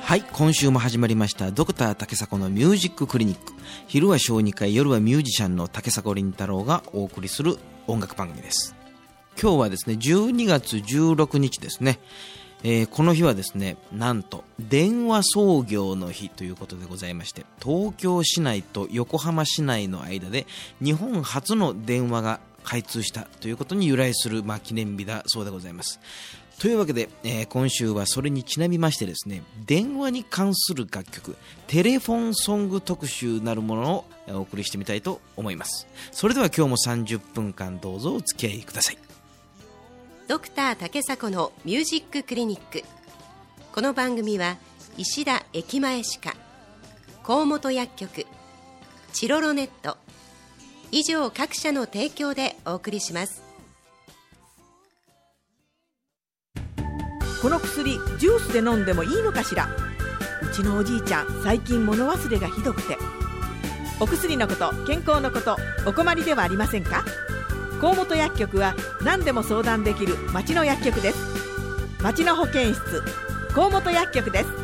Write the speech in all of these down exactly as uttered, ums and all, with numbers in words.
はい、今週も始まりましたドクター竹迫のミュージッククリニック。昼は小児科医、夜はミュージシャンの竹迫倫太郎がお送りする音楽番組です。今日はですねじゅうにがつじゅうろくにちですね、えー、この日はですねなんと電話創業の日ということでございまして、東京市内と横浜市内の間で日本初の電話が開通したということに由来する、まあ、記念日だそうでございます。というわけで、えー、今週はそれにちなみましてですね、電話に関する楽曲、テレフォンソング特集なるものをお送りしてみたいと思います。それでは今日もさんじゅっぷんかんどうぞお付き合いください。 ドクター竹迫のミュージッククリニック。この番組は石田駅前歯科、河本薬局、チロロネット以上各社の提供でお送りします。 この薬ジュースで飲んでもいいのかしら。うちのおじいちゃん最近物忘れがひどくて。お薬のこと、健康のこと、お困りではありませんか。河本薬局は何でも相談できる町の薬局です。町の保健室、河本薬局です。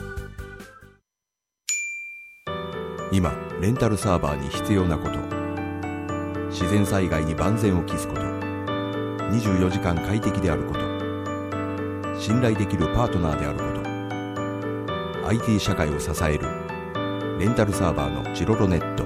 今レンタルサーバーに必要なこと、自然災害に万全を期すこと、にじゅうよじかん快適であること、信頼できるパートナーであること、 アイティー 社会を支えるレンタルサーバーのチロロネット。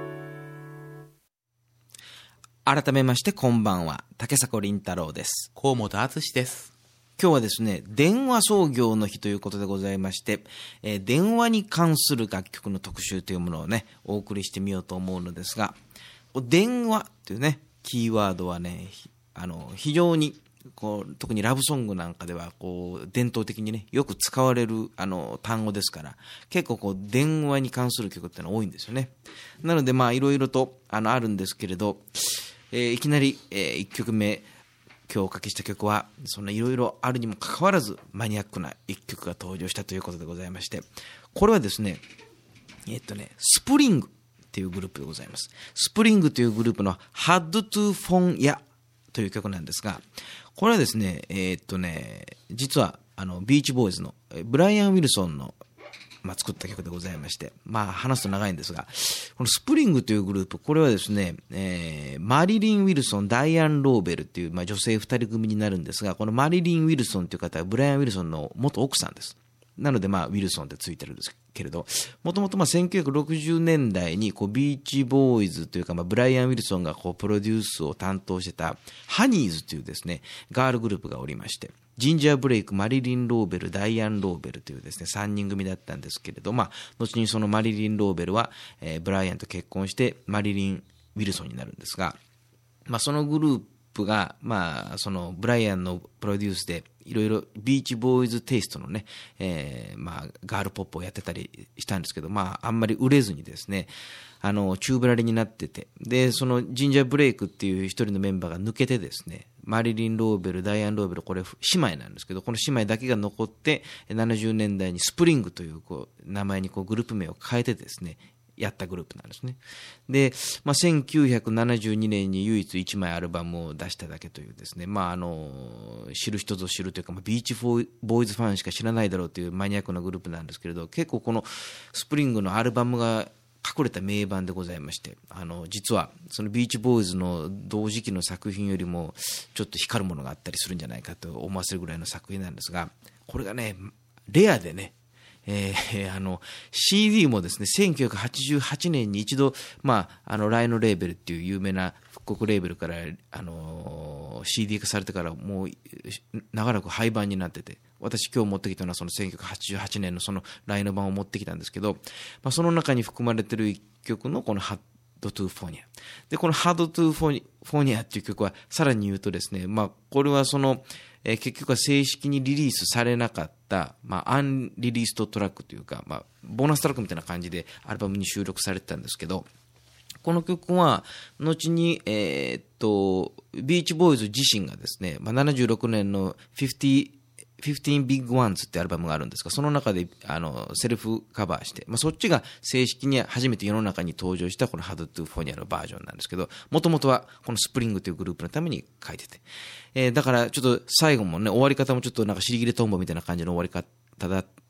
改めましてこんばんは、竹迫倫太郎です。 河本敦です。 今日はですね電話創業の日ということでございまして、えー、電話に関する楽曲の特集というものをねお送りしてみようと思うのですが、電話というねキーワードはねあの非常にこう特にラブソングなんかではこう伝統的にねよく使われるあの単語ですから、結構こう電話に関する曲ってのは多いんですよね。なのでまあいろいろとあのあるんですけれど、えー、いきなり、えー、いっきょくめ今日おかけした曲はそんないろいろあるにもかかわらずマニアックないっきょくが登場したということでございまして、これはですねえー、っとねスプリングっていうグループでございます。スプリングというグループの Had to Phone Ya という曲なんですが、これはですねえー、っとね実はあのビーチボーイズのブライアン・ウィルソンのまあ、作った曲でございまして、まあ、話すと長いんですが、このスプリングというグループ、これはですね、えー、マリリン・ウィルソン、ダイアン・ローベルという、まあ、女性ふたり組になるんですが、このマリリン・ウィルソンという方はブライアン・ウィルソンの元奥さんです。なので、まあ、ウィルソンってついてるんですけれど、もともとまあせんきゅうひゃくろくじゅうねんだいにこうビーチボーイズというか、まあ、ブライアン・ウィルソンがこうプロデュースを担当してたハニーズというですねガールグループがおりまして、ジンジャーブレイク、マリリン・ローベル、ダイアン・ローベルというですねさんにん組だったんですけれど、まあ、後にそのマリリン・ローベルは、えー、ブライアンと結婚してマリリン・ウィルソンになるんですが、まあ、そのグループが、まあ、そのブライアンのプロデュースでいろいろビーチボーイズテイストのね、えーまあ、ガールポップをやってたりしたんですけど、まあ、あんまり売れずにですねあの宙ぶらりになってて、でそのジンジャーブレイクっていう一人のメンバーが抜けてですね、マリリン・ローベル、ダイアン・ローベル、これ姉妹なんですけど、この姉妹だけが残ってななじゅうねんだいにスプリングという、こう名前にこうグループ名を変えてですねやったグループなんですね。で、まあ、せんきゅうひゃくななじゅうにねんに唯一いちまいアルバムを出しただけというですね、まあ、あの知る人ぞ知るというか、まあ、ビーチボーイズファンしか知らないだろうというマニアックなグループなんですけれど、結構このスプリングのアルバムが隠れた名盤でございまして、あの実はそのビーチボーイズの同時期の作品よりもちょっと光るものがあったりするんじゃないかと思わせるぐらいの作品なんですが、これがねレアでね、えー、あの シーディー もですねせんきゅうひゃくはちじゅうはちねんに一度、まあ、あのライノレーベルっていう有名な復刻レーベルから、あのー、シーディー 化されてからもう長らく廃盤になってて、私今日持ってきたのはそのせんきゅうひゃくはちじゅうはちねんのそのライノ版を持ってきたんですけど、まあ、その中に含まれている一曲のこのハッドトゥーフォニアで、このハッドトゥーフォニアっていう曲はさらに言うとですね、まあ、これはその、えー、結局は正式にリリースされなかった、まあ、アンリリーストトラックというか、まあ、ボーナストラックみたいな感じでアルバムに収録されてたんですけど、この曲は後に、えー、っとビーチボーイズ自身がですね、まあ、ななじゅうろくねんのフィフティーフィフティーン Big Ones ってアルバムがあるんですが、その中であのセルフカバーして、まあ、そっちが正式に初めて世の中に登場したこの Had to Phone Ya のバージョンなんですけど、もともとはこのスプリングというグループのために書いてて、えー、だからちょっと最後もね終わり方もちょっとなんか尻切れトンボみたいな感じの終わり方だ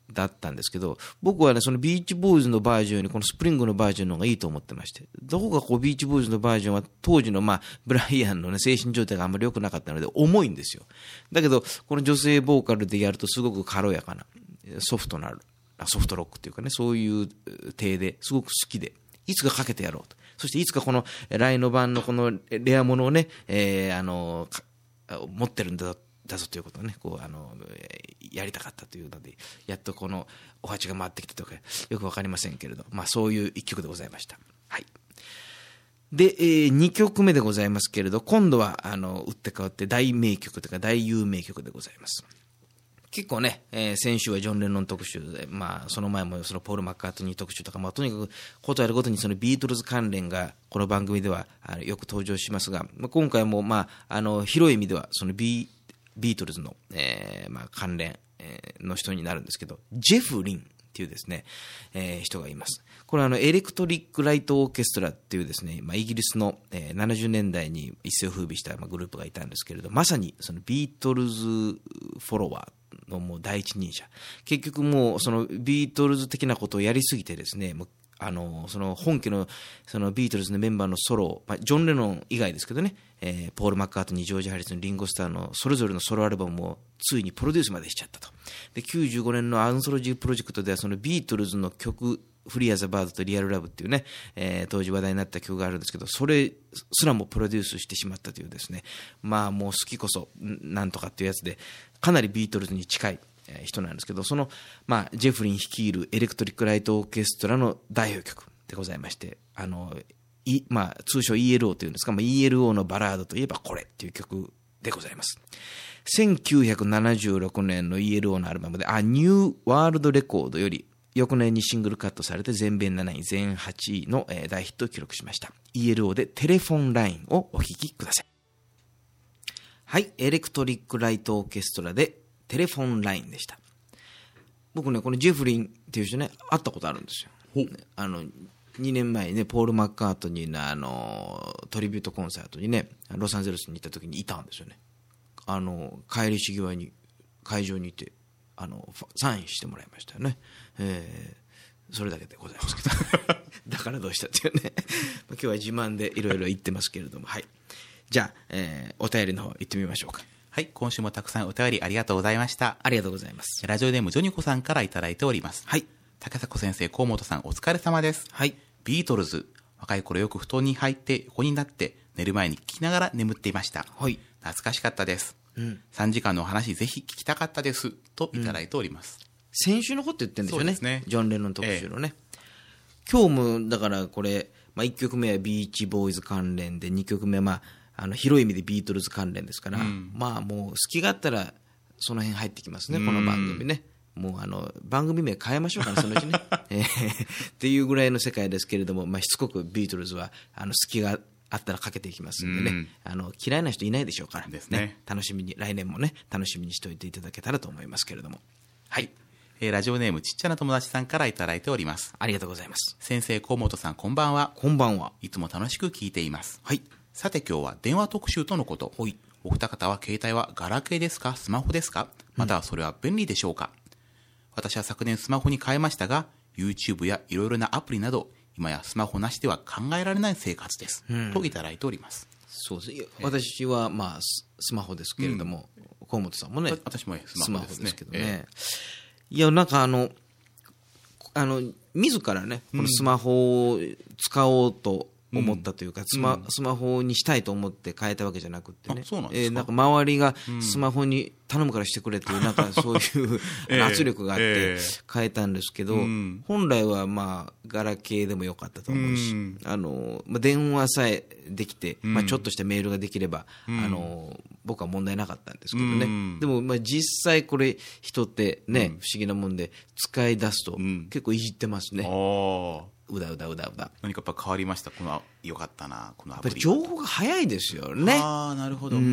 だったんですけど、僕はね、そのビーチボーイズのバージョンよりこのスプリングのバージョンの方がいいと思ってまして、どこかこうビーチボーイズのバージョンは当時のまあブライアンのね、精神状態があんまり良くなかったので重いんですよ。だけど、この女性ボーカルでやるとすごく軽やかな、ソフトな、ソフトロックっていうかね、そういう体ですごく好きで、いつかかけてやろうと。そしていつかこのライノ版のこのレアものをね、えー、あの、持ってるんだだぞということをね、こう、あの、やりたかったというので、やっとこのお鉢が回ってきたとか、よくわかりませんけれど、まあそういう一曲でございました。はい。で、えー、にきょくめでございますけれど、今度は、あの、打って変わって大名曲というか大有名曲でございます。結構ね、えー、先週はジョン・レノン特集で、まあ、その前もそのポール・マッカートニー特集とか、まあ、とにかくことあるごとにそのビートルズ関連がこの番組ではあのよく登場しますが、まあ、今回も、まあ、あの広い意味ではそのビー、ビートルズの、えーまあ、関連、えー、の人になるんですけど、ジェフ・リンっていうですね、えー、人がいます。これはあのエレクトリック・ライト・オーケストラっていうですね、まあ、イギリスの、えー、ななじゅうねんだいに一世を風靡した、まあ、グループがいたんですけれど、まさにそのビートルズフォロワーのもう第一人者。結局もうそのビートルズ的なことをやりすぎてですね、もうあのその本家のそのビートルズのメンバーのソロ、まあ、ジョン・レノン以外ですけどね、えー、ポール・マッカートニー、ジョージ・ハリスン、リンゴ・スターのそれぞれのソロアルバムをついにプロデュースまでしちゃったと。できゅうじゅうごねんのアンソロジープロジェクトではそのビートルズの曲フリーアザバードとリアルラブっていうね、えー、当時話題になった曲があるんですけど、それすらもプロデュースしてしまったというですね、まあもう好きこそなんとかっていうやつでかなりビートルズに近い人なんですけど、その、まあ、ジェフリン率いるエレクトリック・ライト・オーケストラの代表曲でございまして、あの、いまあ、通称 イーエルオー というんですか、まあ、イーエルオー のバラードといえばこれっていう曲でございます。せんきゅうひゃくななじゅうろくねんの イーエルオー のアルバムで、あ、ニューワールドレコードより翌年にシングルカットされて全米なない、全はちいの、えー、大ヒットを記録しました。イーエルオー でテレフォンラインをお聴きください。はい、エレクトリック・ライト・オーケストラでテレフォンラインでした。僕ね、このジェフリンっていう人ね、会ったことあるんですよ。あのにねんまえにね、ポール・マッカートニーのあのトリビュートコンサートにね、ロサンゼルスに行った時にいたんですよね。あの帰りし際に会場にいて、あのサインしてもらいましたよね。えー、それだけでございますけどだからどうしたっていうね今日は自慢でいろいろ言ってますけれども、はい、じゃあ、えー、お便りの方行ってみましょうか。 はい、今週もたくさんお便りありがとうございました。 ありがとうございます。 ラジオネームジョニコさんからいただいております。 はい。 竹迫先生、河本さん、お疲れ様です。 はい。 ビートルズ、若い頃よく布団に入って横になって寝る前に聞きながら眠っていました。 はい。 懐かしかったです。 うん、 さんじかんのお話ぜひ聞きたかったですといただいております。うん、 先週のこと言ってるんですよね。 そうですね。 ジョン・レノン特集のね。ええ、今日もだからこれ、まあ、いっきょくめはビーチボーイズ関連で、にきょくめはまああの広い意味でビートルズ関連ですから、うん、まあもう好きがあったらその辺入ってきますね、この番組ね。もうあの番組名変えましょうかね、そのうちね、えー、っていうぐらいの世界ですけれども、まあ、しつこくビートルズはあの好きがあったらかけていきますんでね、うん、あの嫌いな人いないでしょうからですね、 ね、楽しみに来年もね楽しみにしておいていただけたらと思いますけれども、はい、 えー、ラジオネームちっちゃな友達さんからいただいております。 ありがとうございます。 先生、河本さん、こんばんは。 こんばんは。 いつも楽しく聞いています。 はい。 さて今日は電話特集とのこと。 はい。 お二方は携帯はガラケーですか、スマホですか、またはそれは便利でしょうか。うん、私は昨年スマホに変えましたが、 YouTube やいろいろなアプリなど今やスマホなしでは考えられない生活です、うん、といただいております。 そうです。私はまあスマホですけれども、うん、河本さんもね、 私もスマホですね。 スマホですけどね、えー、いやなんかあのあの自らねこのスマホを使おうと思ったというか、うん、スマ、スマホにしたいと思って変えたわけじゃなくてね、 そうなんですか。 えー、なんか周りがスマホに頼むからしてくれっていう、なんかそういう圧力があって変えたんですけど、えーえー、本来はまあガラケーでもよかったと思うし、うん、あのまあ、電話さえできて、まあ、ちょっとしたメールができれば、うん、あの僕は問題なかったんですけどね、うん、でもまあ実際これ人ってね、うん、不思議なもんで使い出すと結構いじってますね、うんうだうだうだうだ。 何かやっぱ変わりました。このよかったなこのアプリ。 やっぱり情報が早いですよね。 ああなるほど。 うん、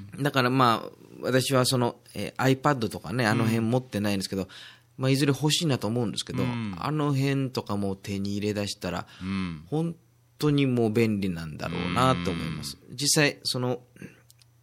だからまあ私はその、えー、iPad とかねあの辺持ってないんですけど、うんまあ、いずれ欲しいなと思うんですけど、うん、あの辺とかも手に入れ出したら、うん、本当にもう便利なんだろうなと思います。うん、実際その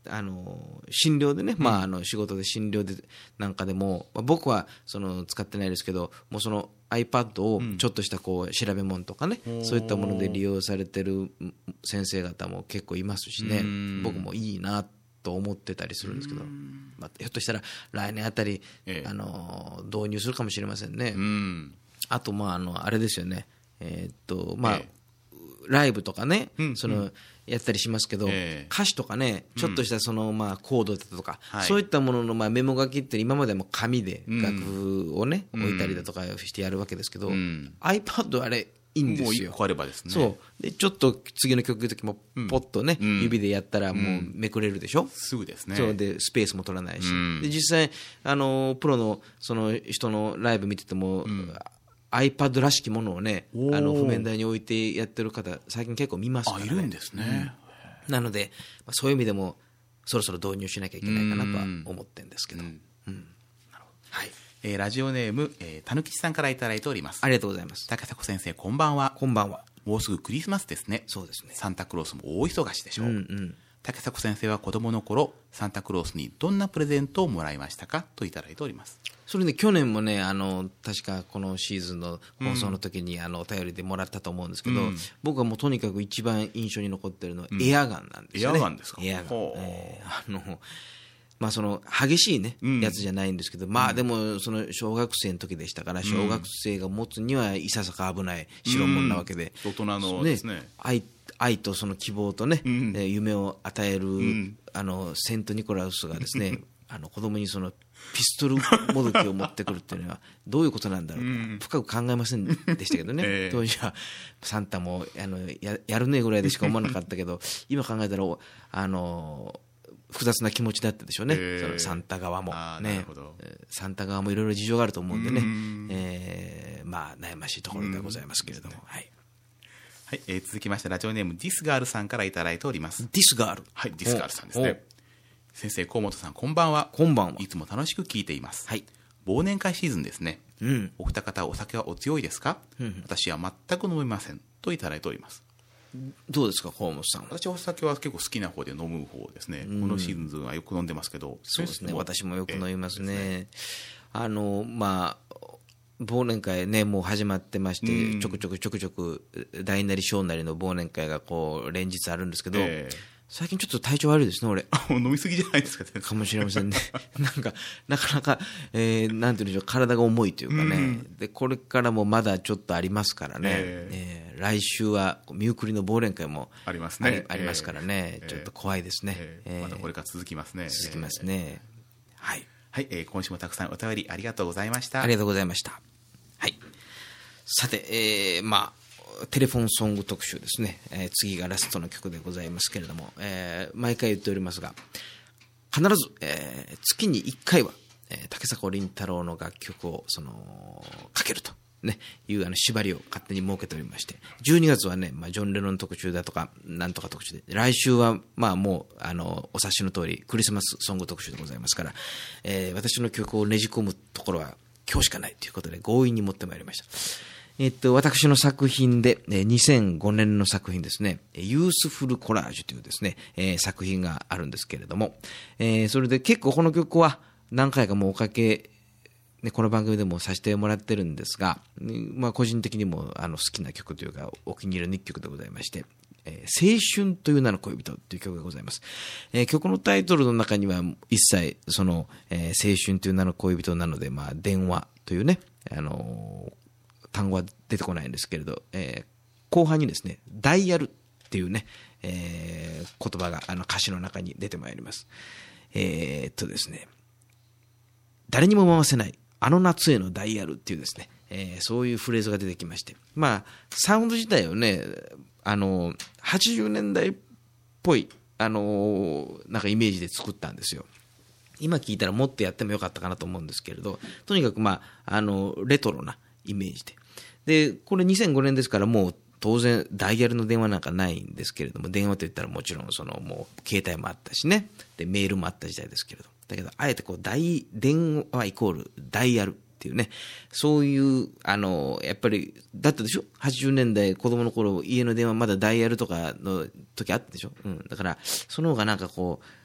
あの診療でね、まあ、あの仕事で診療でなんかでも、まあ、僕はその使ってないですけど、もうその iPad をちょっとしたこう調べ物とかね、うん、そういったもので利用されてる先生方も結構いますしね、僕もいいなと思ってたりするんですけど、まあ、ひょっとしたら来年あたり、ええ、あの導入するかもしれませんね。うんあと、まあ、あのあれですよね、えーっとまあええ、ライブとかね、うんそのうんやったりしますけど、えー、歌詞とかね、ちょっとしたその、まあ、コードとか、うん、そういったものの、まあ、メモ書きって今までも紙で楽譜をね、うん、置いたりだとかしてやるわけですけど、うん、iPad あれいいんですよ。もういっこあればですね。そうでちょっと次の曲の時もポッとね、うん、指でやったらもうめくれるでしょ、うん、 すぐですね。 そうでスペースも取らないし、うん、で実際あのプロのその人のライブ見てても、うんiPad らしきものをね、あの譜面台に置いてやってる方最近結構見ますからね。 あ、いるんですね、 うん、なので、まあ、そういう意味でもそろそろ導入しなきゃいけないかなとは思ってるんですけど、うんうん、 なるほど、はいえー、ラジオネーム、えー、たぬきちさんからいただいております。 ありがとうございます。 高迫先生、こんばんは。 こんばんは。 もうすぐクリスマスですね。 そうですね。 サンタクロースも大忙しでしょう、うんうん、高迫先生は子供の頃サンタクロースにどんなプレゼントをもらいましたかといただいております。 それね、去年もね、あの確かこのシーズンの放送の時に、うん、あのお便りでもらったと思うんですけど、うん、僕はもうとにかく一番印象に残ってるのはエアガンなんですよね、 うん、エアガンですか。 エアガン、えー、あのまあ、その激しい、ねうん、やつじゃないんですけど、まあ、でもその小学生の時でしたから、小学生が持つにはいささか危ない代物なわけで、 うん、大人のですね、 愛, 愛とその希望とね、うん、夢を与える、うん、あのセント・ニコラウスがですねあの子供にそのピストルもどきを持ってくるっていうのはどういうことなんだろうと、うん、深く考えませんでしたけどね、えー、当時はサンタもあの や, やるねぐらいでしか思わなかったけど今考えたらあの複雑な気持ちだったでしょうね、えー、そのサンタ側もね、サンタ側もいろいろ事情があると思うんでね、うんえー、まあ悩ましいところでございますけれども、うんはいはいえー、続きましてラジオネームディスガールさんからいただいております。 ディスガール、 はい、ディスガールさんですね。先生、河本さん、こんばんは。 こんばんは。 いつも楽しく聞いています。 はい。 忘年会シーズンですね。 うん。 お二方、お酒はお強いですか？うん、私は全く飲めません。といただいております。 どうですか、河本さん。 私はお酒は結構好きな方で飲む方ですね。うん、このシーズンはよく飲んでますけど。 そうですね。私もよく飲みますね。えー、あの、まあ、忘年会ね、もう始まってまして、うん、ちょくちょくちょくちょく大なり小なりの忘年会がこう連日あるんですけど、えー最近ちょっと体調悪いですね、俺。 飲みすぎじゃないですか、ね、 かもしれませんね。なんか、なかなか、えー、なんていうんでしょう、体が重いというかね、うん、で、これからもまだちょっとありますからね、えーえー、来週は見送りの忘年会もありますね。 ありますからね、えー、ちょっと怖いですね。 えーえー、またこれから続きますね。 続きますね。はい。 はい、えー、今週もたくさんお便りありがとうございました。 ありがとうございました。はい。さて、えー、まあ、テレフォンソング特集ですね、えー、次がラストの曲でございますけれども、えー、毎回言っておりますが必ず、えー、月にいっかいは、えー、竹迫倫太郎の楽曲をそのかけると、ね、いうあの縛りを勝手に設けておりまして、じゅうにがつはね、まあ、ジョン・レノン特集だとかなんとか特集で、来週はまあもうあのお察しの通りクリスマスソング特集でございますから、えー、私の曲をねじ込むところは今日しかないということで強引に持ってまいりました。えっと、私の作品で、にせんごねんの作品ですね、ユースフルコラージュというですね、えー、作品があるんですけれども、えー、それで結構この曲は何回かもおかけ、ね、この番組でもさせてもらってるんですが、まあ、個人的にもあの好きな曲というかお気に入りの一曲でございまして、えー、青春という名の恋人という曲がございます、えー、曲のタイトルの中には一切その、えー、青春という名の恋人なので、まあ、電話というね、あのー単語は出てこないんですけれど、えー、後半にですねダイヤルっていうね、えー、言葉があの歌詞の中に出てまいります。えー、っとですね誰にも回せないあの夏へのダイヤルっていうですね、えー、そういうフレーズが出てきまして、まあサウンド自体をねあのはちじゅうねんだいっぽいあのなんかイメージで作ったんですよ。今聞いたらもっとやってもよかったかなと思うんですけれど、とにかくまああのレトロなイメージで、でこれにせんごねんですからもう当然ダイヤルの電話なんかないんですけれども、電話といったらもちろんそのもう携帯もあったしね、でメールもあった時代ですけれど、だけどあえてこう大電話イコールダイヤルっていうね、そういうあのやっぱりだったでしょ、はちじゅうねんだい子供の頃家の電話まだダイヤルとかの時あったでしょ、うん、だからその方がなんかこう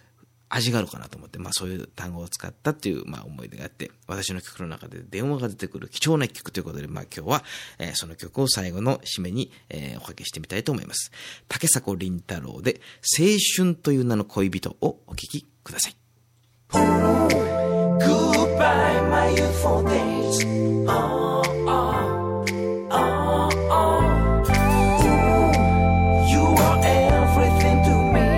味があるかなと思って、まあそういう単語を使ったっていう、まあ思い出があって、私の曲の中で電話が出てくる貴重な曲ということで、まあ今日は、えー、その曲を最後の締めに、えー、おかけしてみたいと思います。竹迫倫太郎で青春という名の恋人をお聴きください。 Goodbye my youthful days. Oh, oh, oh, oh. You are everything to me.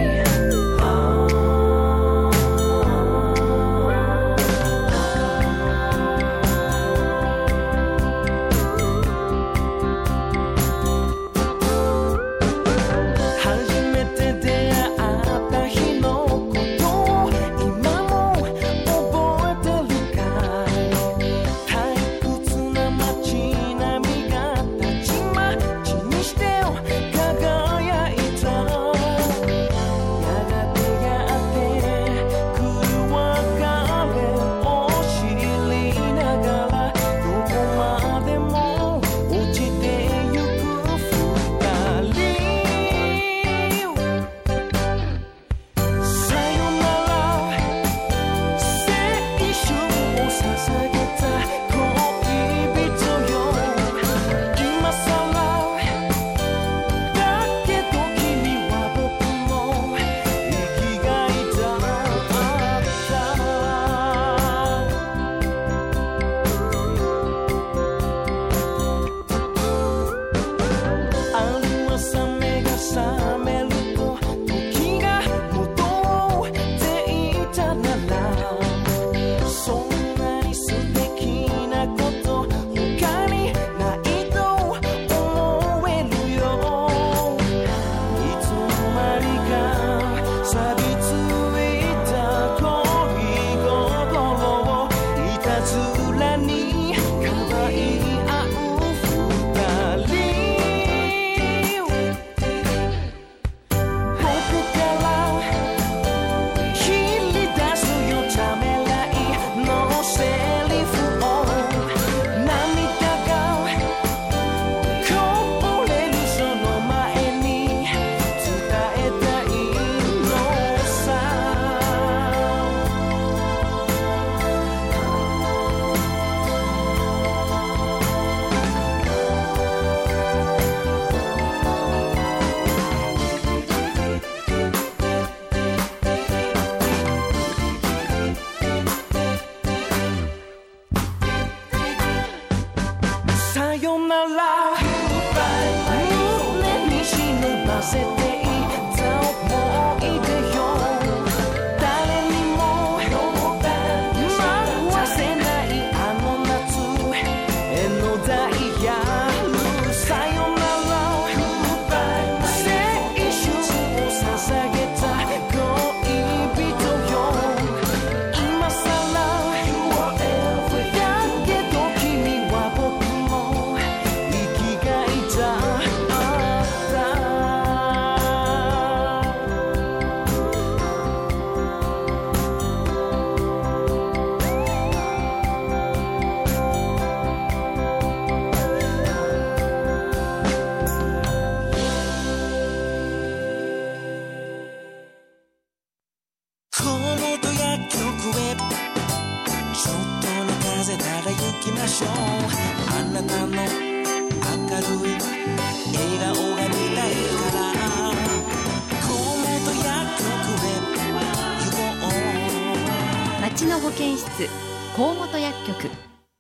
町の保健室高本薬局。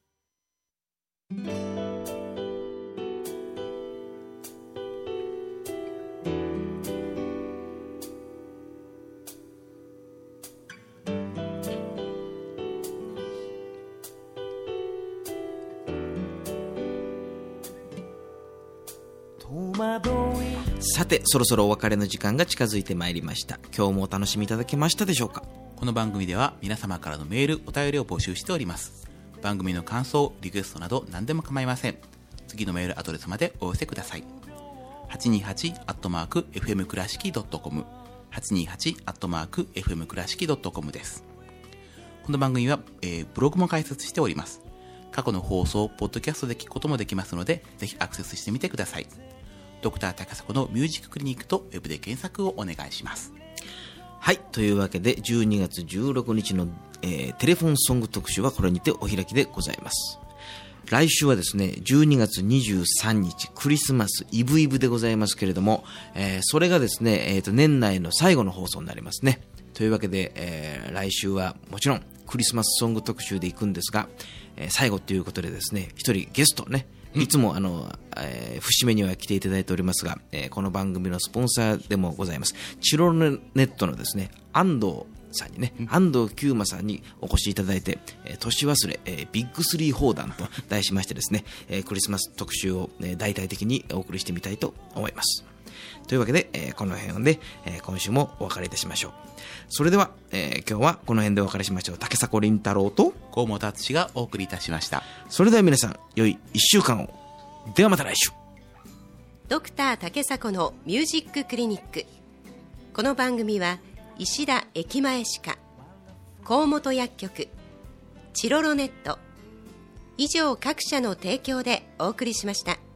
さて、そろそろお別れの時間が近づいてまいりました。今日もお楽しみいただけましたでしょうか。 この番組では皆様からのメール、お便りを募集しております。番組の感想、リクエストなど何でも構いません。次のメールアドレスまでお寄せください。はちにーはちアットマークエフエム倉敷ドットコム はちにーはちアットマークエフエム倉敷ドットコム です。この番組は、えー、ブログも開設しております。過去の放送、ポッドキャストで聞くこともできますので、ぜひアクセスしてみてください。ドクター高砂のミュージッククリニックとウェブで検索をお願いします。 はい、というわけでじゅうにがつじゅうろくにちの、えー、テレフォンソング特集はこれにてお開きでございます。来週はですね、じゅうにがつにじゅうさんにちクリスマスイブイブでございますけれども、えー、それがですね、えーと、年内の最後の放送になりますね。というわけで、えー、来週はもちろんクリスマスソング特集でいくんですが、えー、最後ということでですね、一人ゲストね、いつもあの、えー、節目には来ていただいておりますが、えー、この番組のスポンサーでもございますチロルネットのですね、安藤さんにね、安藤久馬さんにお越しいただいて、えー、年忘れ、えー、ビッグスリー砲弾と題しましてですね、えー、クリスマス特集を、えー、大々的にお送りしてみたいと思います。というわけで、えー、この辺で、えー、今週もお別れいたしましょう。それでは、えー、今日はこの辺でお別れしましょう。竹迫倫太郎と河本敦がお送りいたしました。 それでは皆さん、良いいっしゅうかんを。ではまた来週。 ドクター竹迫のミュージッククリニック。この番組は石田駅前歯科、河本薬局、チロロネット以上各社の提供でお送りしました。